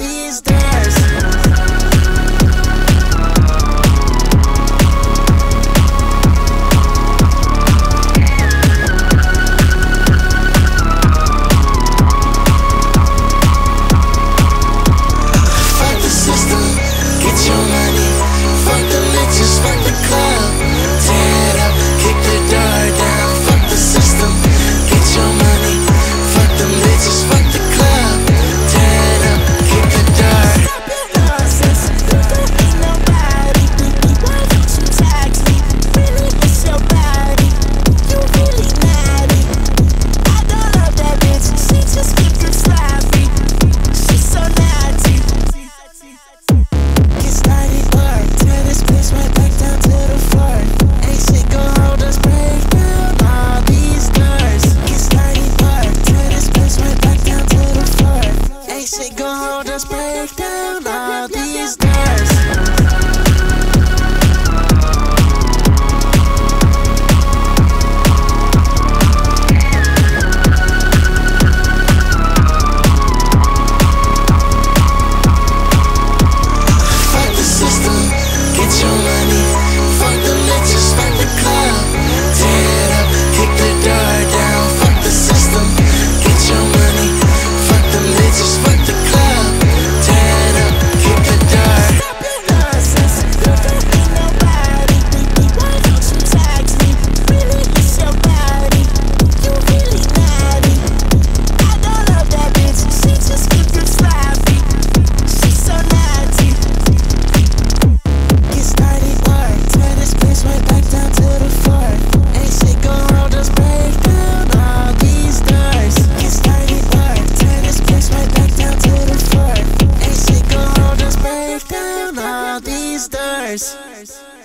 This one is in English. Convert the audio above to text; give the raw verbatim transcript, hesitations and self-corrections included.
these doors. Shit gon' hold us, break down all these doors. Fuck the system, get your money. Fuck the bitches, fuck the club. Tear it up, kick the door down. Fuck the system, get your money. Fuck the bitches, fuck the club. Tear it up, kick the door. Stop your nonsense, you don't need nobody. Why don't you text me? Really, it's your body. You really naughty. I don't love that bitch, she just looking sloppy. She's so naughty. Get started, or turn this bitch right back down to the floor. Ain't shit gon' hold us, break down all these doors. Get started, or turn this bitch right back down to the floor. Ain't shit gon' hold us, break down all these doors.